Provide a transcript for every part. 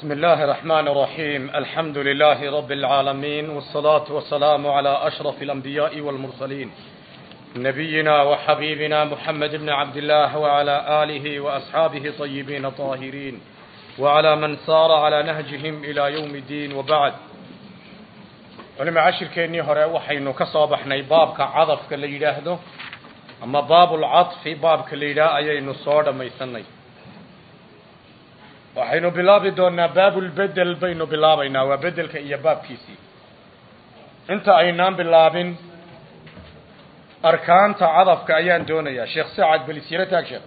بسم الله الرحمن الرحيم. الحمد لله رب العالمين، والصلاة والسلام على أشرف الأنبياء والمرسلين نبينا وحبيبنا محمد بن عبد الله وعلى آله وأصحابه طيبين طاهرين وعلى من سار على نهجهم إلى يوم الدين. وبعد، ولما عشر كيني هراء وحينو كصابحنا بابك عطف اللي يلاهده، أما باب العطف بابك اللي لا أينو صار ما يسني. waxaynu bilaabi doonaa baabul bedel baynu bilaabaynaa, waa bedelka iyo baabkiisii. inta aynaan bilaabin arkaanta cadafka ayaan doonayaa. sheekh Saad Balisira taag sheekh,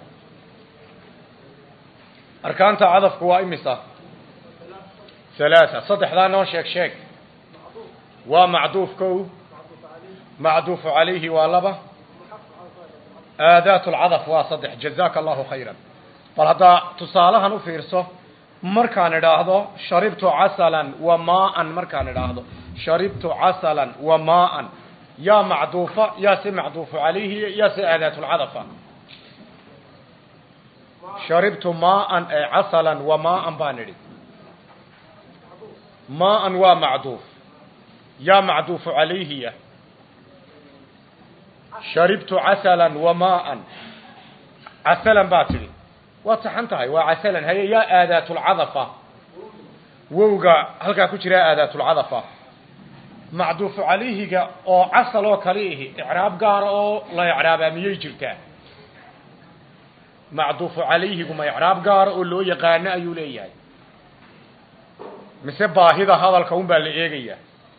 arkaanta cadafku waa imisa? ثلاثة. saddexdaa noo sheeg. waa macduuf kow, macduuf calayhi waa laba, aadaat alcadaf waa saddex. jazaaka allahu khayran. bal haddaa tusaalahan u fiirso. markaan idhaahdo sharibtu casalan wa maa'an, markaan idhaahdo sharibtu casalan wa maa'an, yaa macduufa, yaa si macduufu calayhi, yaa si aadaatu lcadafa. sharibtu maa'an ee casalan wa maa'an baan idhi. maa'an waa macduuf, yaa macduufu calayhiya. sharibtu casalan wa maa'an, casalan baa tidhi, waa taxan tahay, waa casalan. haye yaa aadaatulcadafa, wowga halkaa ku jira aadaatulcadafa. macduufu calayhiga oo casal oo kale ihi icraab gaara oo la icraabaa miyay jirtaa? macduufu calayhigu ma icraab gaara oo loo yaqaano ayuu leeyahay, mise baahida hadalka un baa la eegayaa?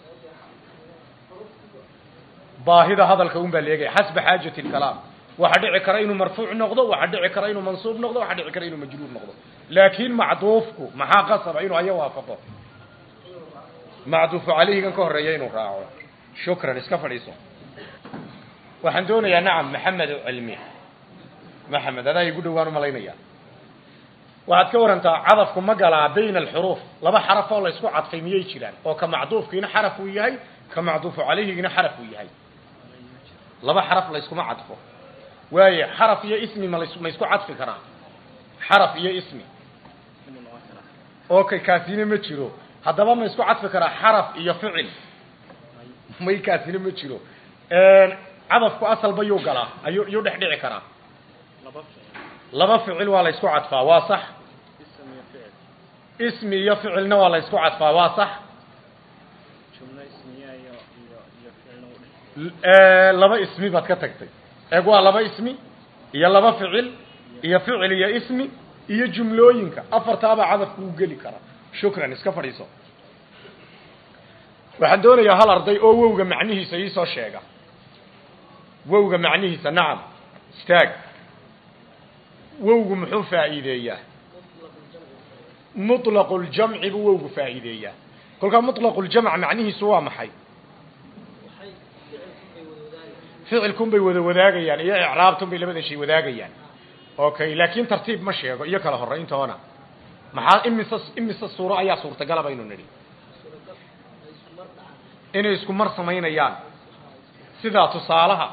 baahida hadalka un baa la eegaya xasba xaajati lkalaam. waxaa dhici kara inuu marfuuc noqdo, waxaa dhici kara inuu mansuub noqdo, waxaa dhici kara inuu majruur noqdo. laakiin macduufku maxaa qasaba inuu aya waafaqo? macduufu calayhigan ka horeeya inuu raaco. shukran, iska fadhiiso. waxaan doonayaa nacam maxamed oo cilmi. maxamed, adaa igu dhowaan u malaynaya. waxaad ka warantaa cadafku ma galaa bayna alxuruuf? laba xaraf oo la isku cadfay miyay jiraan, oo ka macduufkiina xaraf uu yahay, ka macduufu calayhigina xaraf uu yahay? laba xaraf la iskuma cadfo. waaye xaraf iyo ismi ma isku cadfi karaa? xaraf iyo ismi okay, kaasina ma jiro. haddaba ma isku cadfi karaa xaraf iyo ficil? may kaasina ma jiro. cadafku asalba yuu galaa, yuu dhex dhici karaa. laba ficil waa la isku cadfaa, waa sax. ismi iyo ficilna waa la isku cadfaa, waa sax. laba ismi baad ka tagtay. eeg, waa laba ismi iyo laba ficil iyo ficil iyo ismi iyo jumlooyinka, afartaaba cadafku u geli karaa. shukran, iska fadhiiso. waxaan doonayaa hal arday oo wowga macnihiisa ii soo sheega. wowga macnihiisa. nacam, istaag. wowgu muxuu faa'iideeyaa? muطlaqu ljamci buu wowgu faa'iideeyaa. kolkaa muطlaqu ljamc macnihiisu waa maxay? ficilkun bay wada wadaagayaan iyo icraabtun bay labada shay wadaagayaan. okay, laakiin tartiib ma sheego iyo kala horeyntoona. maxaa imise suuro ayaa suurtagala baynu nidhi inay isku mar samaynayaan? sidaa tusaalaha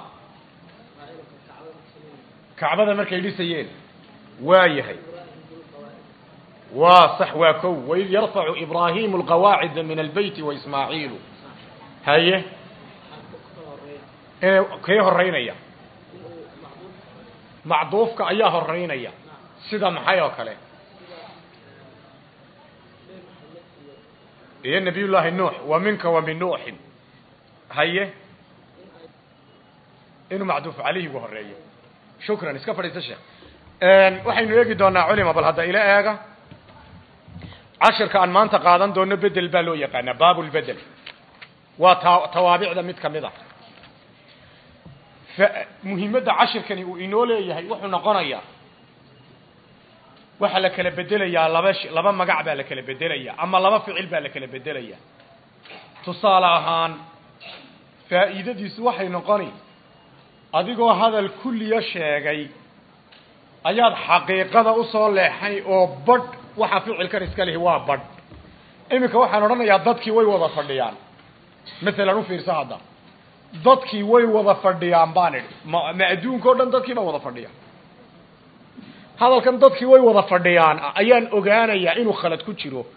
kacbada markay dhisayeen. waa yahay, waa sax, waa kow. waid yarfacu ibraahimu alqawaacida min albeyti waismaaciilu. haye kee horeynaya? macduufka ayaa horeynaya. sida maxay oo kale? iyo nabiy llaahi nuux, wa minka wa min nuuxin. haye inuu macduuf calayhigu horeeyo. shukran, iska fadhiisa sheekh. waxaynu eegi doonaa culima, bal hadda ila eega. cashirka aan maanta qaadan doono bedel baa loo yaqaanaa, baabulbedel. waa tawaabicda mid ka mid a. muhiimadda cashirkani uu inoo leeyahay wuxuu noqonayaa, waxaa la kala bedelayaa laba magac baa la kala bedelayaa, ama laba ficil baa la kala bedelayaa. tusaale ahaan faa'iidadiisu waxay noqoni, adigoo hadal kulliya sheegay ayaad xaqiiqada usoo leexay oo badh waxa ficilkan iska lihi waa badh. iminka waxaan odhanayaa dadkii way wada fadhiyaan. maalan u fiirsa hadda, dadkii way wada fadhiyaan baan idhi. ma adduunka o dhan dadkii baa wada fadhiya? hadalkan dadkii way wada fadhiyaan ayaan ogaanayaa inuu khalad ku jiro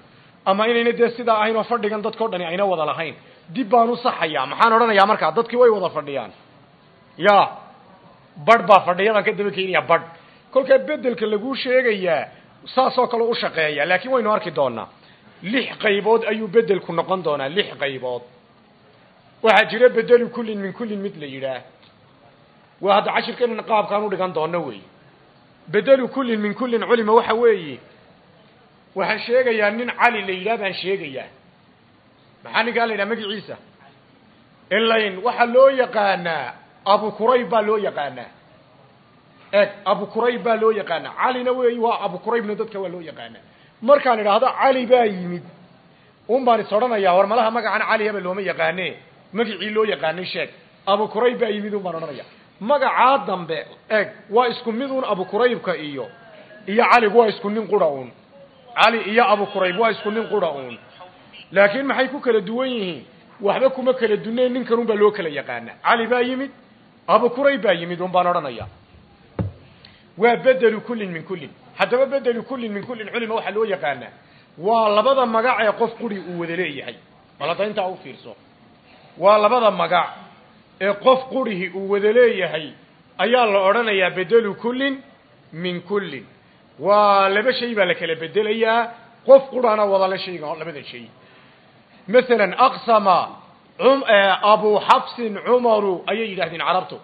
ama inayna dee sidaa ahayn oo fadhigan dadkao dhani ayna wada lahayn dib baan u saxayaa maxaan odhanayaa markaa dadkii way wada fadhiyaan ya badh baa fadhiyadan ka daba keenaya badh kolkaa bedelka laguu sheegayaa saasoo kale u shaqeeya laakiin waynu arki doonaa 6 qaybood ayuu bedelku noqon doonaa 6 qaybood waxaa jira bedelu kullin min kullin mid la yidhaah waa hadda cashirkan qaabkaan u dhigan doono wey bedelu kullin min kullin culima waxa weeye waxaan sheegayaa nin cali la yidhaah baan sheegayaa maxaa ninkaa la yidhaha magaciisa ilayn waxaa loo yaqaanaa abu kurayb baa loo yaqaanaa abu kurayb baa loo yaqaanaa calina weeyi waa abu kuraybna dadka waa loo yaqaanaa markaan idhaahdo cali baa yimid un baan is odhanayaa war malaha magacan cali haba looma yaqaane magacii loo yaqaanay sheeg abu kurayb baa yimid un baan odhanaya magacaa dambe waa isku mid un abu kuraybka iyo caligu waa isku nin qura un cali iyo abu kurayb waa isku nin qura un laakiin maxay ku kala duwan yihiin waxba kuma kala dunayn ninkan un baa loo kala yaqaana cali baa yimid abu kurayb baa yimid un baan odhanaya waa bedelu kullin min kullin haddaba bedelu kullin min kullin culima waxaa loo yaqaanaa waa labada magac ee qof quri uu wada leeyahay bal hadda intaa u fiirso waa labada magac ee qof qurihi uu wada leeyahay ayaa la odhanayaa bedelu kullin min kullin waa laba shay baa la kala bedelayaa qof qurana wada la shayga labada shay مثلا أقسم أبو حفص عمر أي يدهدين عربته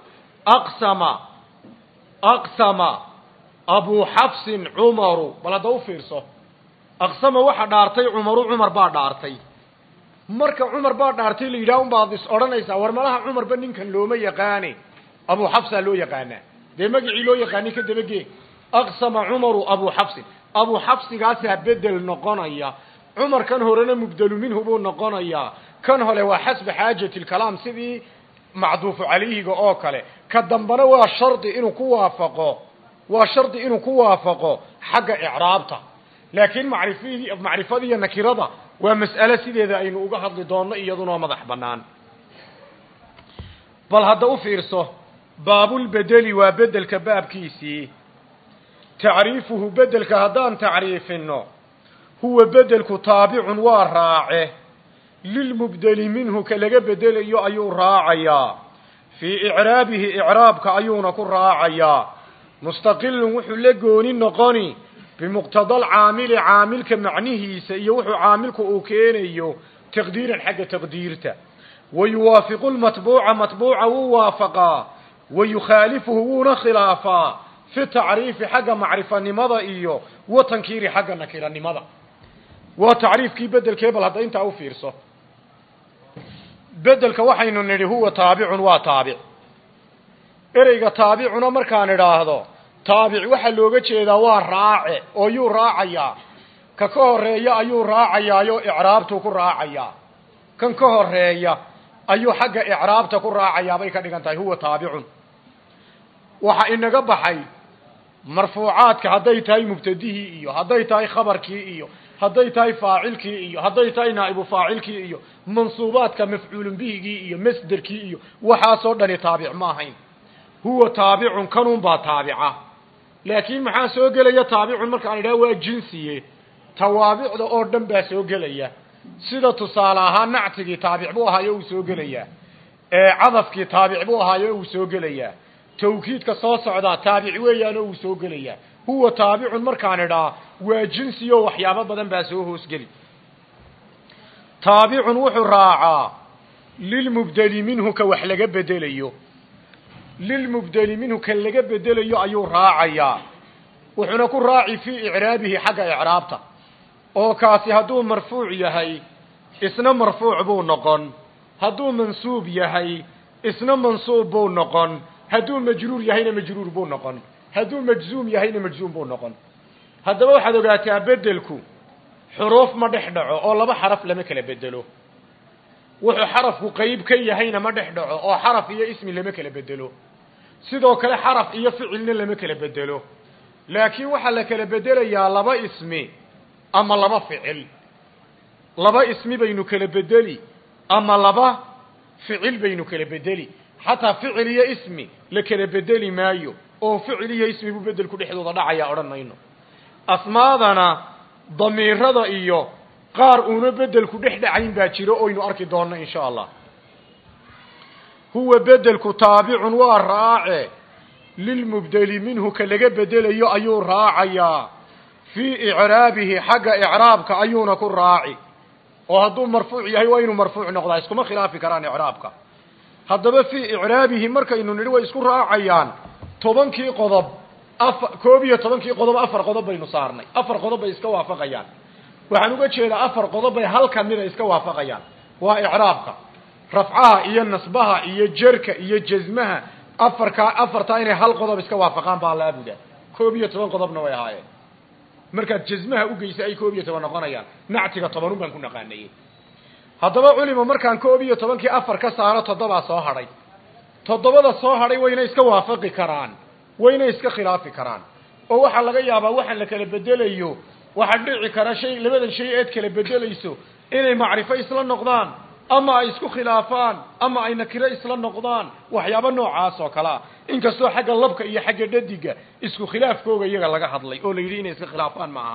أقسم أبو حفص عمر بلا دو فيرسو أقسم واحد دارتي عمر بعد دارتي مركا عمر بعد دارتي اللي يداوم بعض أورانيسا ورمالها عمر بنين كان لو ما يقاني أبو حفص لو يقانا دي مجعي لو يقاني كده بجي أقسم عمر أبو حفص قاسها بدل نقانيا عمر كان هورنا مبدل منه بو نقانيا كان هله وحسب حاجة الكلام سيدي معذوف عليه او كله كدنبنا waa shardi inuu ku waafaqo xagga i'raabta laakiin macrifadii nakirada waa mas'ala sideeda aynu uga hadli doono iyaduna madax banaan bal hadda u fiirso baabul bedeli waa bedelka baabkiisi taariifuhu bedelka hadaan taariifino huwa bedelku taabicun waa raace للمبدل منه كلغا بدليو ايو راعيا في اعرابه اعرابك ايونا كراعيا مستقل وحو لغوني نقوني بمقتضى العامل عاملك معنيه سيو وحو عاملك او كينيو تقديرا حق تقديرته ويوافق المطبوع مطبوعه ووافقا ويخالفه ونخلافا في التعريف حق معرفه نمضى ايو وتنكير حق نكير نمضى وتعريف كي بدل كيبل هذا انت او فيرسو بدل كوحين نري هو تابع وتابع ereyga taabicuna markaan idhaahdo taabic waxa looga jeedaa waa raace oo yuu raacaya ka horeeya ayuu raacayaayo i'raabtu ku raacaya kan ka horeeya ayuu xagga i'raabta ku raacaya bay ka dhigan tahay huwa taabicun waxa inaga baxay marfuucaadka haday tahay mubtadihi iyo haday tahay khabarkii iyo haday tahay faacilkii iyo haday tahay naa'ibu faacilkii iyo mansuubaadka mafcuulun bihigii iyo masdarkii iyo waxa soo dhani taabic ma ahayn هو تابع كانون با تابعه لكن maxaa soo galaya taabicun marka aan idhaa waa jinsiye tawaabicda oo dhan baa soo galaya sida tusaale ahaan nactigi taabic buu ahayo uu soo galaya cadafki taabic buu ahayo uu soo galaya tawkiidka soo socda taabic weeyaan uu soo galaya huwa taabicun marka aan idhaa waa jinsiyo waxyaabo badan baa soo hoos gali taabicun wuxuu raaca lil mubdali minhu ka wax laga bedelayo للمبدل منه كان لغا بدليو ايو راعيا وحنا ku raaci fi i'raabihi xaga i'raabta oo kaasi haduu marfuuc yahay isna marfuuc buu noqon haduu mansuub yahay isna mansuub buu noqon haduu majruur yahayna majruur buu noqon haduu majzuum yahayna majzuum buu noqon hadaba waxaad ogaataa bedelku xuruuf ma dhexdhaco oo laba xaraf lama kala bedelo wuxuu xarafku qayb ka yahayna ma dhexdhaco oo xaraf iyo ismi lama kala bedelo sidoo kale xaraf iyo ficilna lama kala bedelo laakiin waxa la kala bedelayaa laba ismi ama laba ficil laba ismi baynu kala bedeli ama laba ficil baynu kala bedeli hatta ficil iyo ismi la kala bedeli maayo oo ficil iyo ismi buu bedelku dhexdooda dhacaya oranayno asmaadana damiirada iyo qaar uuna bedelku dhexdhacayn baa jiro oynu arki doonno insha allah huwa bedelku taabicun waa raace lilmubdeli minhu ka laga bedelayo ayuu raacayaa fii icraabihi xagga icraabka ayuuna ku raaci oo hadduu marfuuc yahay waa inuu marfuuc noqdaa iskuma khilaafi karaan icraabka haddaba fii icraabihi markaynu nidhi way isku raacayaan 10 qodob 11 qodob 4 qodob baynu saarnay 4 qodob bay iska waafaqayaan waxaan uga jeedaa 4 qodob bay hal kamid ah iska waafaqayaan waa icraabka rafcaha iyo nasbaha iyo jarka iyo jazmaha afarta inay hal qodob iska waafaqaan baa la abuda 11 qodobna way ahaayeen markaad jazmaha u geysay ay 11 noqonayaan nactiga 10 baan ku naqaanay haddaba culimo markaan 11kii 4 ka saaro 7 soo hadhay 7 soo hadhay wayna iska waafaqi karaan wayna iska khilaafi karaan oo waxa laga yaabaa waxaan la kala bedelayo waxa dhici kara shay labadan shay eed kala bedelayso inay macrifo isla noqdaan ama ay isku khilaafaan ama ay nakiro isla noqdaan waxyaabo noocaas oo kala inkastoo xagga labka iyo xagga dhadiga isku khilaafkooga iyaga laga hadlay oo la yiri inay iska khilaafaan maaha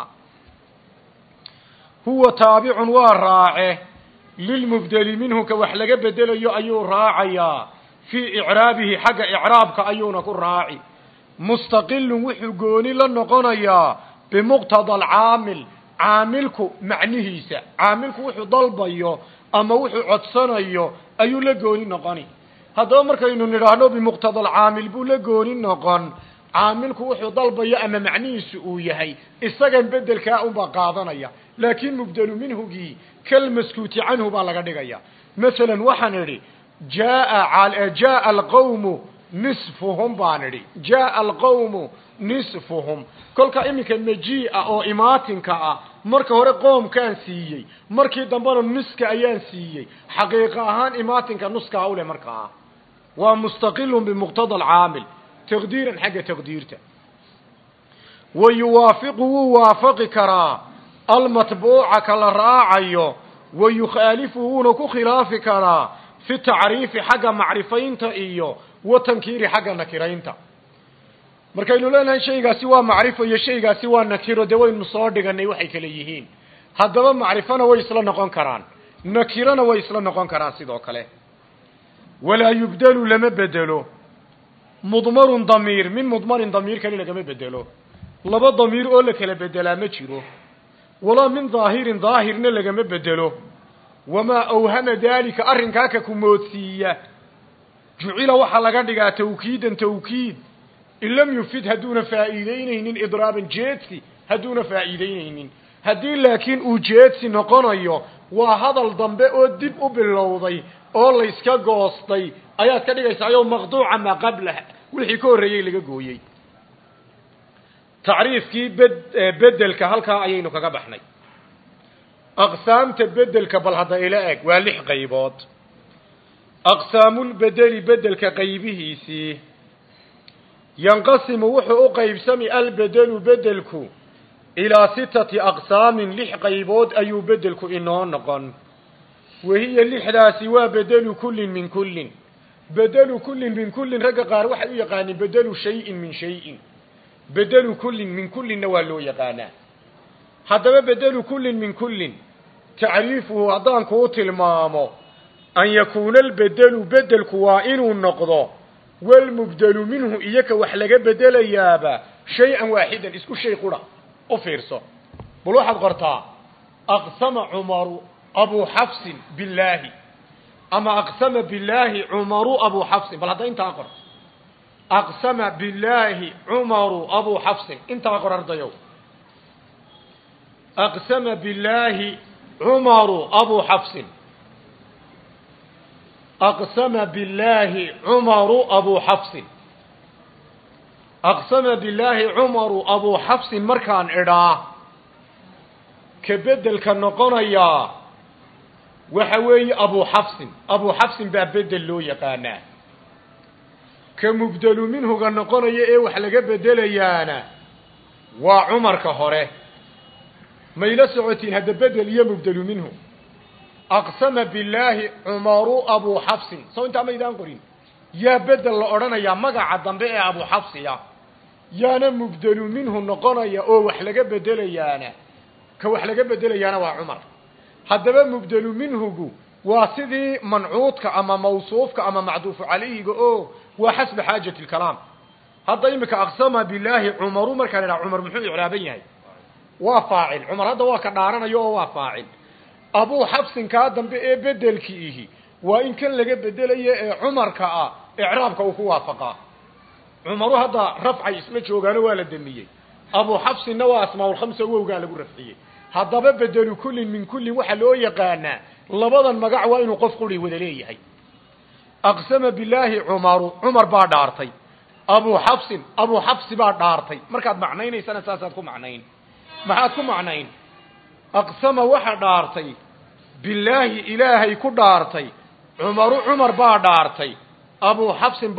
huwa taabicun waa raace lilmubdeli minhu ka wax laga bedelayo ayuu raacayaa fi i'raabihi xagga i'raabka ayuuna ku raaci mustaqillun wuxuu gooni la noqonayaa bimuqtada al-aamil aamilku macnihiisa aamilku wuxuu dalbayo ama wuxuu codsanayo ayuu la gooni noqoni haddaba markaynu nidhaahno bimuqtada al-aamil buu la gooni noqon aamilku wuxuu dalbayo ama macnihiisu uu yahay isaga bedelka u ba qaadanaya laakiin mubdalu minhugi kal maskuuti anhu baa laga dhigaya midalan waxaan iri jaa al-qawm nisfuhum baaniri jaa al-qawm nisfuhum kolka iminka majii oo imaatinka ah marka hore qoomkaan siiyay markii dambana niska ayaan siiyay xaqiiqa ahaan imaatinka nuska awle markaa waa mustaqilun bimuqtada al-aamil taqdiiran xagga taqdiirta ويوافق وافق كرا المتبوع كلا راعيو ويخالفه نكو خلاف كرا في التعريف حق معرفين تايو وتنكير حق نكرين تا markaynu leenahay shaygaasi waa macrifo iyo shaygaasi waa nakiro dawaynu soo dhiganay waxay kala yihiin haddaba macrifana way isla noqon karaan nakirana way isla noqon karaan sidoo kale wala yubdalu lama bedelo mudmarun damir min mudmarin damir kale laga bedelo laba damir oo la kala bedelaa ma jiro wala min zaahirin zaahirna laga bedelo wama awhama dalika arrinka ka kumoodsiya jucila waxa laga dhigaa tawkiidan tawkiid illam yufid haduna faa'iideynaynin idraaban jeedsi haduna faa'iideynaynin hadii laakiin uu jeedsi noqonayo waa hadal dambe oo dib u bilowday oo la iska goostay ayaad ka dhigaysaa ayoo maqduuca ma qabla wixii ka horeeyay laga gooyay taariifkii bedelka halka ayaynu kaga baxnay aqsaamta bedelka bal hada ila eeg waa 6 qaybood aqsaamul bedeli bedelka qaybihiisi ينقسم وحو قيبسمي البدل بدلك إلى 6 أقسام لح قيبود أي بدلك إنه نقن وهي اللحدة سوى بدل كل من كل بدل كل من كل رقا قار وحي يقاني بدل شيء من شيء بدل كل من كل نوالو يقانا هذا بدل كل من كل تعريفه أضان كوت المامو أن يكون البدل بدل كوائن النقضة والمبدل منه إياك وحلقة بدل يابا شيئا واحدا اسكو شيء قرأ أفيرسو بلوحة قرطاء أقسم عمر أبو حفص بالله أما أقسم بالله عمر أبو حفص بل هذا انت أقر أقسم بالله عمر أبو حفص انت أقر أرضيو أقسم بالله عمر أبو حفص أقسم بالله عمر أبو حفص أقسم بالله عمر أبو حفص مركان إراه كبدل كالنقرية وحوي أبو حفص بابدل له يقانا كمبدل منه كالنقرية وحلق بدل يانا وعمر كهره ما يلسعتين هذا بدل يمبدل منه أقسم بالله عمر أبو حفص سو أنت ما يدان قرين يا بدل الأرنا يا مقع الضنبئ أبو حفص يا مبدل منه النقنا يا أو وحلق بدل يانا كوحلق بدل يانا وعمر haddaba mubdelu minhugu waa sidii mancuudka ama mawsuufka ama macduufu calayhiga oo waa xasba xaajati lkalaam hadda imika aqsama bilaahi cumaru markaan idhaha cumar muxuu icraaban yahay waa faacil cumar hadda waa ka dhaaranayo oo waa faacil abuu xabsin kaa dambe ee bedelkiihi waa in kan laga bedelayo ee cumarka ah icraabka uu ku waafaqaa cumaru hadda rafcay isla joogaano waa la damiyey abuu xabsinna waa asmaaulkhamsa wowgaa lagu rafciyey haddaba bedelu kullin min kullin waxaa loo yaqaanaa labadan magac waa inuu qof quri wada leeyahay aqsama bilaahi cumaru cumar baa dhaartay abuu xabsi baa dhaartay markaad macnaynaysana saasaad ku macnayn maxaad ku macnayn aqsama waxa dhaartay bilaahi ilaahay ku dhaartay cumaru cumar baa dhaartay abuu xabsin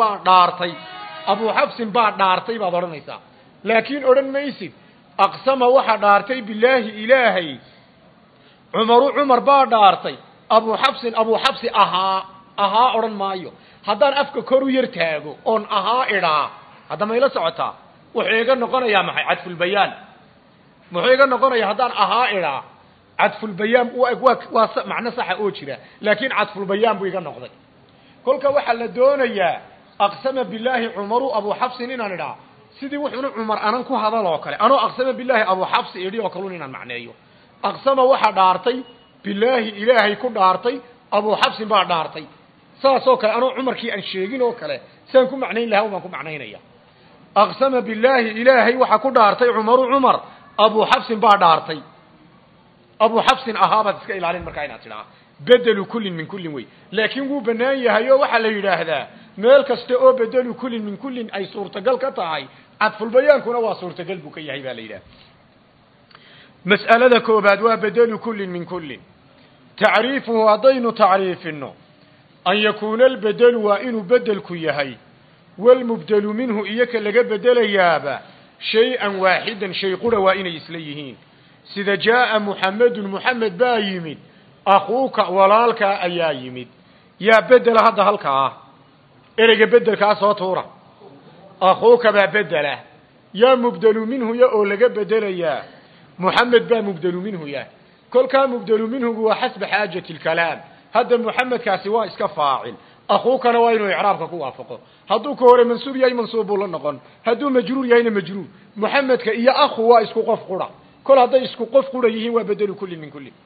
baa dhaartay baad odhanaysaa laakiin odhan maysid aqsama waxa dhaartay bilaahi ilaahay cumaru cumar baa dhaartay abuu xabsi ahaa odhan maayo haddaan afka kor u yar taago oon ahaa idhaa hadda mayla socotaa wuxuu iga noqonayaa maxay cadfulbayaan muxuu iga noqonaya haddaan ahaa idhaa cadfulbayaan waa macno saxa oo jira laakiin cadfulbayaan buu iga noqday kolka waxaa la doonayaa aqsama bilaahi cumaru abuu xabsin inaan idhaa sidii wuxuuna cumar anan ku hadal oo kale anoo aqsama bilaahi abuu xabsi idhi oo kalun inaan macneeyo aqsama waxa dhaartay bilaahi ilaahay ku dhaartay abuu xabsin baa dhaartay saasoo kale anoo cumarkii aan sheegin oo kale saan ku macnayn lahaa baan ku macnaynaya aqsama bilaahi ilaahay waxa ku dhaartay cumaru cumar abuu xabsin baa dhaartay abuu xabsin ahaabaad iska ilaalin markaa inaad tidhaa bedelu kullin min kullin wey laakiin wuu bannaan yahay oo waxaa la yidhaahdaa meel kasta oo bedelu kullin min kullin ay suurtagal ka tahay cadfulbayaankuna waa suurtagal buu ka yahay baa la yidhaha mas'alada koobaad waa bedelu kullin min kullin tacriifuhu haddaynu tacriifino an yakuuna albedelu waa inuu bedelku yahay walmubdelu minhu iyo ka laga bedelayaaba shay-an waaxidan shay qura waa inay isla yihiin sida jaa'a muxamedun muxamed baa yimid akhuuka walaalkaa ayaa yimid yaa bedela hadda halkaa ah ereyga bedelkaa soo tuura akhuuka baa bedela yaa mubdelu minhu ya oo laga bedelayaa muxamed baa mubdelu minhu ya kolkaa mubdelu minhugu waa xasba xaajati lkalaam hadda muxamedkaasi waa iska faacil akhuukana waa inuu icraabka ku waafaqo hadduu ka hore mansuub yahay mansuub buu la noqon hadduu majruur yahayna majruur muxamedka iyo akhu waa isku qof qura kol hadday isku qof qura yihiin waa bedelu kullin min kullin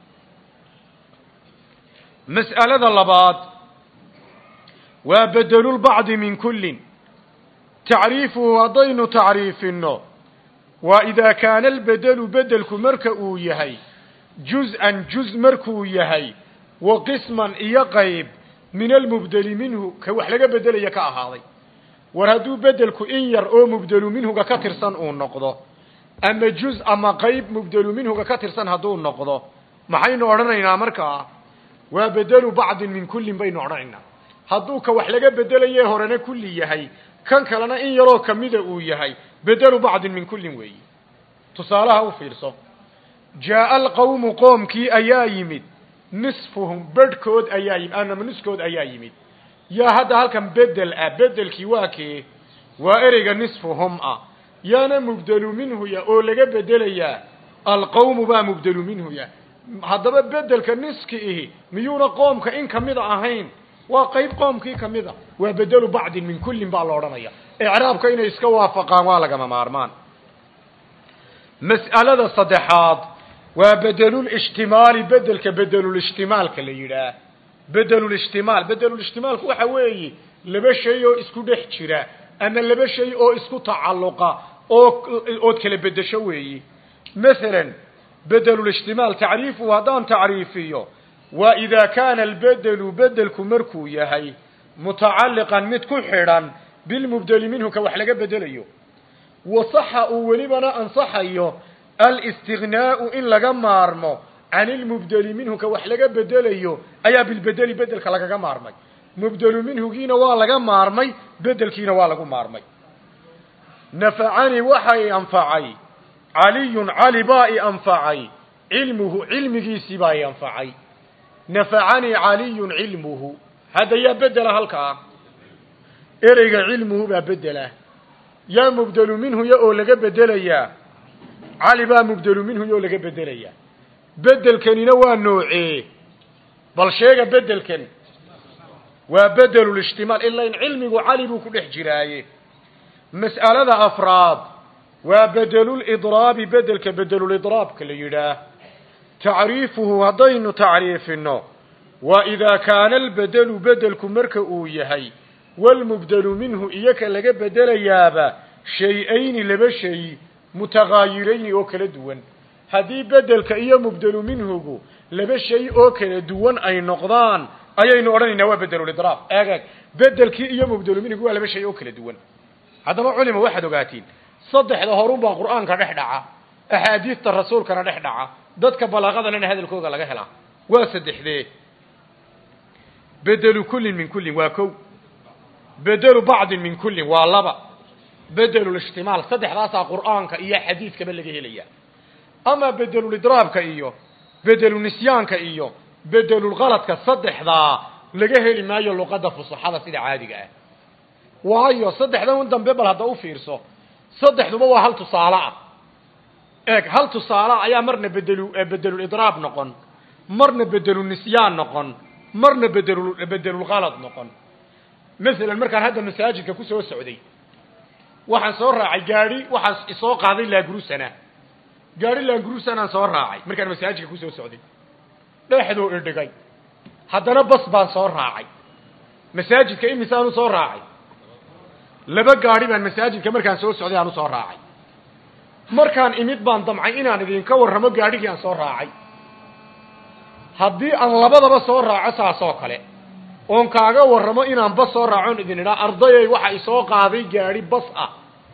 mas'alada labaad waa bedelulbacdi min kullin tacriifuhu haddaynu tacriifino waa idaa kaana albedelu bedelku marka uu yahay juz-an juz markuu yahay wa qisman iyo qayb min almubdeli minhu ka wax laga bedelaya ka ahaaday war hadduu bedelku in yar oo mubdelu minhuga ka tirsan uu noqdo ama juz ama qayb mubdelu minhuga ka tirsan hadduu noqdo maxaynu odhanaynaa markaa waa bedelu bacdin min kullin baynu odhanaynaa hadduu ka wax laga bedelaye horena kulli yahay kan kalena in yaroo kamida uu yahay bedelu bacdin min kullin weeyi tusaalaha u fiirso jaa'a alqawmu qoomkii ayaa yimid nisfuhum bedhkood ayaa yimid ama niskood ayaa yimid yaa hadda halkan bedel ah bedelkii waa kee waa ereyga nisfuhum ah yaana mubdelu minhu ya oo laga bedelayaa alqawmu baa mubdelu minhu ya haddaba bedelka niski ihi miyuuna qoomka in kamida ahayn waa qayb qoomkii kamida waa bedelu bacdin min kullin baa la odhanaya icraabka inay iska waafaqaan waa lagama maarmaan mas'alada saddexaad waa bedelulishtimaali bedelka bedelulishtimaalka la yidhaah bedelulishtimaalku waxa weeye laba shay oo isku dhex jira ama laba shay oo isku tacalluqa ood kala bedesho weeyi masalan bedelulishtimaal tacriifuhu haddaan tacriifiyo waa idaa kaana albedelu bedelku markuu yahay mutacalliqan mid ku xidhan bilmubdeli minhu ka wax laga bedelayo wasaxa uu welibana ansaxayo alistighnaau in laga maarmo can ilmubdeli minhu ka wax laga bedelayo ayaa bilbedeli bedelka lagaga maarmay mubdelu minhugiina waa laga maarmay bedelkiina waa lagu maarmay nafacani waxay anfacay caliyun cali baa i anfacay cilmuhu cilmigiisii baa i anfacay nafacanii caliyun cilmuhu hadda yaa bedela halkaa ereyga cilmuhu baa bedela yaa mubdelu minhu ya oo laga bedelayaa cali baa mubdelu minhu ya oo laga bedelayaa bedelkanina waa noocee bal sheega bedelkan waa bedelul ishtimaal illa in cilmigu cali buu ku dhex jiraaye mas'alada afraad waa bedelul idraabi bedelka bedelul idraabka la yidhaah tacriifuhu haddaynu tacriifino waa idaa kaana albedelu bedelku marka uu yahay walmubdelu minhu iyo ka laga bedelayaaba shay-ayni laba shay mutagaayirayni oo kala duwan haddii bedelka iyo mubdelu minhugu laba shay oo kala duwan ay noqdaan ayaynu odhanaynaa waa bedelul idraab eeg bedelkii iyo mubdelu minhugu waa laba shay oo kala duwan haddaba culimo waxaad ogaatiin saddexda horun baa qur'aanka dhex dhaca axaadiista rasuulkana dhex dhaca dadka balaaqadana hadalkooga laga helaa waa saddexdee bedelu kullin min kullin waa kow bedelu bacdin min kullin waa laba bedelul ishtimaal saddexdaasaa qur'aanka iyo xadiidkaba laga helaya ama bedelul idraabka iyo bedelu nisyaanka iyo bedelul qaladka saddexdaa laga heli maayo luqadda fusaxada sida caadiga ah waayo saddexdan dambe bal hadda u fiirso saddexduba waa hal tusaale ah eeg hal tusaale ayaa marna bedelul idraab noqon marna bedelul nisyaan noqon marna bedelul qalad noqon مثلا markaan hadda masaajidka ku soo socday waxaan soo raacay gaari waxaan isoo qaaday laagurusana gaari laagurusana soo raacay markaan masaajidka ku soo socday dhexdoo dhigay haddana bas baan soo raacay masaajidka imisaanu soo raacay laba gaari baan masaajidka markaan soo socday aanu soo raacay markaan imid baan damcay inaan idinka warramo gaarigii aan soo raacay haddii aan labadaba soo raaco saasoo kale oon kaaga warramo inaan bas soo raacoon idin idhaa ardayay waxa isoo qaaday gaari bas ah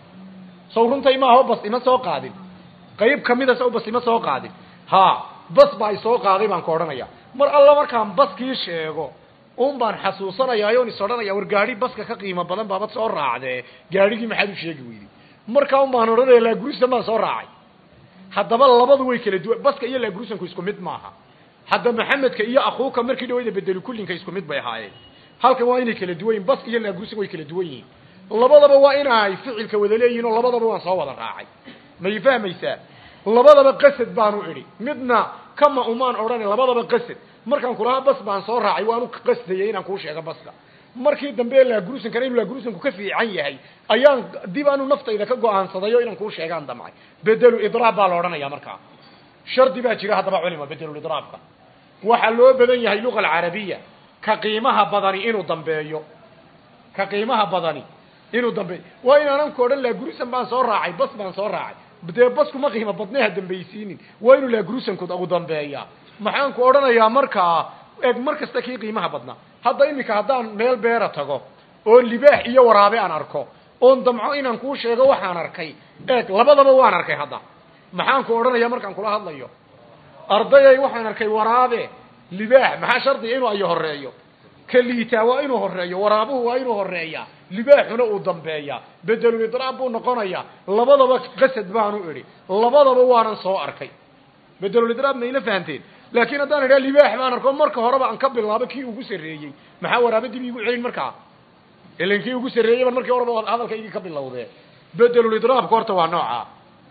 sow runtay maaho bas ima soo qaadin qayb kamida sow bas ima soo qaadin haa bas baa isoo qaaday baan ka odhanaya mar alla markaan baskii sheego un baan xasuusanayaa oon is odhanaya war gaari baska ka qiimo badan baabad soo raacdee gaarigii maxaad u sheegi weyday markaa un baan odhanaya laagurusan baan soo raacay haddaba labadu way kala duwan baska iyo laagurusanku isku mid maaha hadda maxamedka iyo akhuuka markii dhawayda bedelu kullinka isku mid bay ahaayeen halkan waa inay kala duwan yihiin bas iyo laagurusan way kala duwan yihiin labadaba waa inay ficilka wada leeyihiin oo labadaba waan soo wada raacay may fahmaysaa labadaba qasad baanu idhi midna kama umaan odhan labadaba qasad markaan kulaha bas baan soo raacay waanu qasdayay inaan kuu sheego baska markii dambe laagurusankana inuu laagurusanku ka fiican yahay ayaan dib aanu naftayda ka go'aansadayo inaan kuu sheegaan damcay bedelu idraab baa la odhanayaa markaa shardi baa jira haddaba culimo bedelu idraabka waxaa loo badan yahay luqa alcarabiya ka qiimaha badani inuu dambeeyo ka qiimaha badani inuu dambeeyo waa inaanan ku odhan laagurusan baan soo raacay bas baan soo raacay dee basku ma qiimo badnay ha dambaysiinin waa inuu laagurusanku ugu dambeeyaa maxaan ku odhanayaa markaa eeg mar kasta kii qiimaha badnaa hadda iminka haddaan meel beera tago oo libaax iyo waraabe aan arko oon damco inaan kuu sheego waxaan arkay eeg labadaba waan arkay hadda maxaan ku odhanayaa markaan kula hadlayo ardayay waxaan arkay waraabe libaax maxaa shardiga inuu ayo horeeyo ka liitaa waa inuu horeeyo waraabuhu waa inuu horeeyaa libaaxuna uu dambeeyaa bedelul idraab buu noqonayaa labadaba qasad baanu idhi labadaba waanan soo arkay bedelul idraab mayna fahanteen laakiin haddaan idhaa libaax baan arko marka horeba aan ka bilaabo kii ugu sarreeyey maxaa waraabe dib iigu celin markaa ilan kii ugu sarreeyey baan markii horeba hadalkaygii ka bilowdee bedelul idraabka horta waa noocaa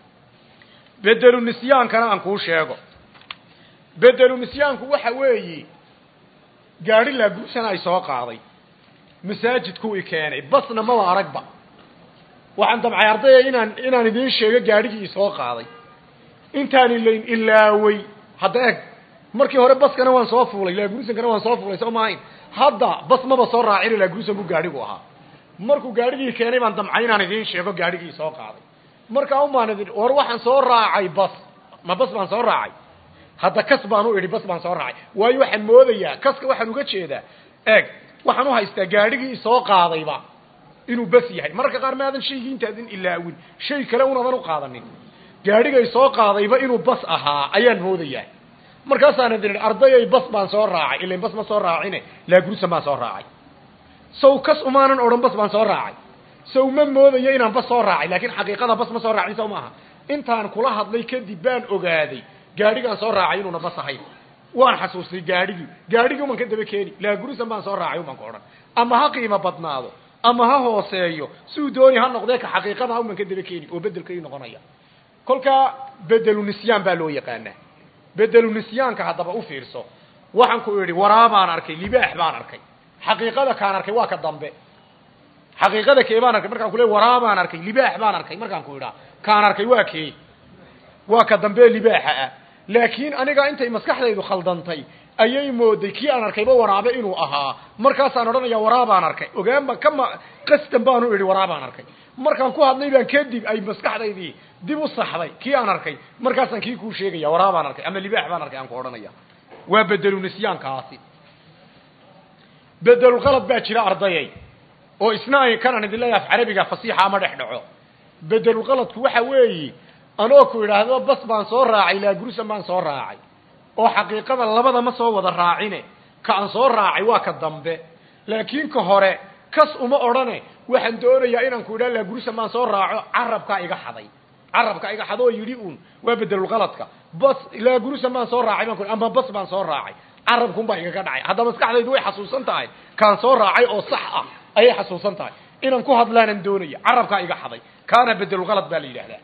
bedelu nisyaankana aan kuu sheego bedelu nisyaanku waxa weeye gaari laagurusan ay soo qaaday masaajidku i keenay basna maba aragba waxaan damcay ardayga inaan idiin sheego gaarigii soo qaaday intaan ilayn ilaaway hadda eeg markii hore baskana waan soo fuulay laagurusankana waan soo fuulay soo maahayn hadda bas maba soo raacin laagurusan buu gaarigu ahaa markuu gaarigii keenay baan damcay inaan idiin sheego gaarigii soo qaaday markaa un baan idin war waxaan soo raacay bas ma bas baan soo raacay hadda kas baan u idhi bas baan soo raacay waayo waxaan moodayaa kaska waxaan uga jeedaa eeg waxaan u haystaa gaarigii soo qaadayba inuu bas yahay mararka qaar maadan shaygii intaadin ilaawin shay kale unadan u qaadanin gaarigay soo qaadayba inuu bas ahaa ayaan moodayaa markaasaan idin ardayay bas baan soo raacay ilaan bas ma soo raacine laagurusan baan soo raacay sow kas umaanan odhan bas baan soo raacay sow ma moodayo inaan bas soo raacay laakiin xaqiiqada bas ma soo raacin sow maaha intaan kula hadlay kadib baan ogaaday gaarigaan soo raacay inuuna bas ahayn waan xasuustay gaarigii uman ka daba keeni laagurusan baan soo raacay uman ka odhan ama ha qiimo badnaado ama ha hooseeyo siduu dooni ha noqdee ka xaqiiqada uman ka daba keeni oo bedelkay noqonaya kolkaa bedelu nisyaan baa loo yaqaanaa bedelu nisyaanka haddaba u fiirso waxaan ku idhi waraabaan arkay libaax baan arkay xaqiiqada kaan arkay waa ka dambe xaqiiqada kee baan arkay markaan ku leeyahay waraabaan arkay libaax baan arkay markaan ku idhaa kaan arkay waa kee waa ka dambe libaaxa ah laakiin aniga intay maskaxdaydu khaldantay ayay mooday kii aan arkayba waraabe inuu ahaa markaasaan odhanayaa waraabaan arkay ogaanba kama qasdan baanu idhi waraabaan arkay markaan ku hadlay baan kadib ay maskaxdaydii dib u saxday kii aan arkay markaasaan kii kuu sheegaya waraabaan arkay ama libaax baan arkay aan ku odhanaya waa bedelu nisyaankaasi bedelu qalad baa jira ardayay oo isna ay kanan idin leeyahay af carabiga fasiixa ama dhex dhaco bedelu qaladku waxa weeye anoo ku idhaahdo bas baan soo raacay ilaa gurusan baan soo raacay oo xaqiiqada labada ma soo wada raacine ka aan soo raacay waa ka dambe laakiin ka hore kas uma odhane waxaan doonayaa inaan ku idhaa ilaa gurusan baan soo raaco carabkaa iga xaday oo yidhi uun waa bedelul qaladka bas ilaa gurusan baan soo raacay baan ku ama bas baan soo raacay carabkun baa igaga dhacay hadda maskaxdaydu way xasuusan tahay kaan soo raacay oo sax ah ayay xasuusan tahay inaan ku hadlaanan doonaya carabkaa iga xaday kaana bedelul qalad baa la yidhaahdaa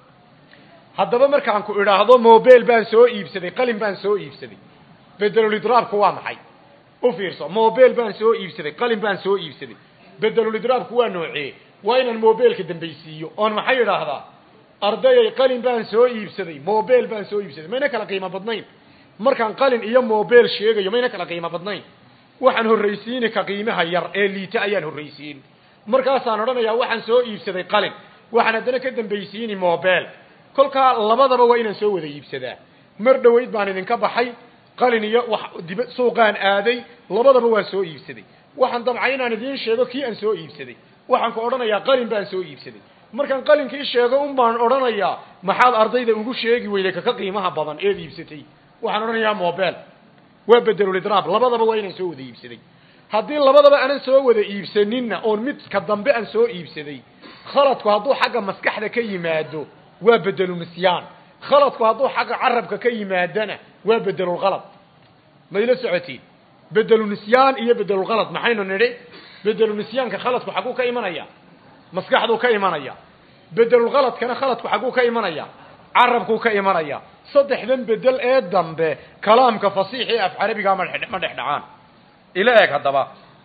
haddaba markaan ku idhaahdo mobile baan soo iibsaday qalin baan soo iibsaday bedelul idraabku waa maxay u fiirso mobile baan soo iibsaday qalin baan soo iibsaday bedelul idraabku waa noocee waa inaan mobileka dambaysiiyo oon maxay idhaahdaa ardayay qalin baan soo iibsaday mobile baan soo iibsaday mayna kala qiimo badnayn markaan qalin iyo mobile sheegayo mayna kala qiimo badnayn waxaan horraysiini ka qiimaha yar ee liita ayaan horraysiin markaasaan odhanayaa waxaan soo iibsaday qalin waxaan haddana ka dambaysiini mobile kolkaa labadaba waa inaan soo wada iibsadaa mar dhoweyd baan idinka baxay qalin iyo wax suuqaan aaday labadaba waan soo iibsaday waxaan dabcay inaan idiin sheego kii aan soo iibsaday waxaan ku odhanayaa qalin baan soo iibsaday markaan qalinkii sheego un baan odhanayaa maxaad ardayda ugu sheegi weyday kaka qiimaha badan eed iibsatay waxaan odhanayaa mobile waa bedelul idraab labadaba waa inaan soo wada iibsaday haddii labadaba aanan soo wada iibsaninna oon mid ka dambe aan soo iibsaday khaladku hadduu xagga maskaxda ka yimaado waa bedelu nisyaan khaladku hadduu xagga carabka ka yimaadana waa bedelul qalad mayla socotiin bedelu nisyaan iyo bedelul qalad maxaynu nidhi bedelu nisyaanka khaladku xaguu ka imanaya maskaxduu ka imanaya bedelul qaladkana khaladku xaguu ka imanaya carabkuu ka imanaya saddexdan bedel ee dambe kalaamka fasiix ee af carabiga ma dhex dhacaan ila eeg haddaba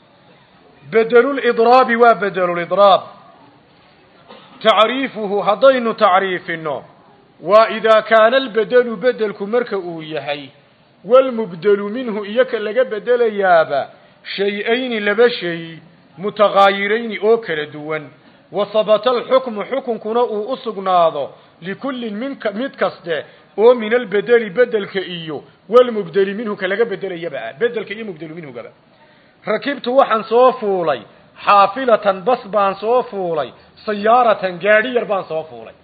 bedelul idraabi waa bedelul idraab tacriifuhu haddaynu tacriifino waa idaa kaana albedelu bedelku marka uu yahay walmubdelu minhu iyo ka laga bedelayaaba shay-ayni laba shay mutagaayirayni oo kala duwan wa habata alxukmu xukunkuna uu u sugnaado likullin mid kaste oo min albedeli bedelka iyo walmubdeli minhu ka laga bedelayaba ah bedelka iyo mubdelu minhugaba rakibtu waxaan soo fuulay xaafilatan bas baan soo fuulay sayaaratan gaadhi yar baan soo fuulay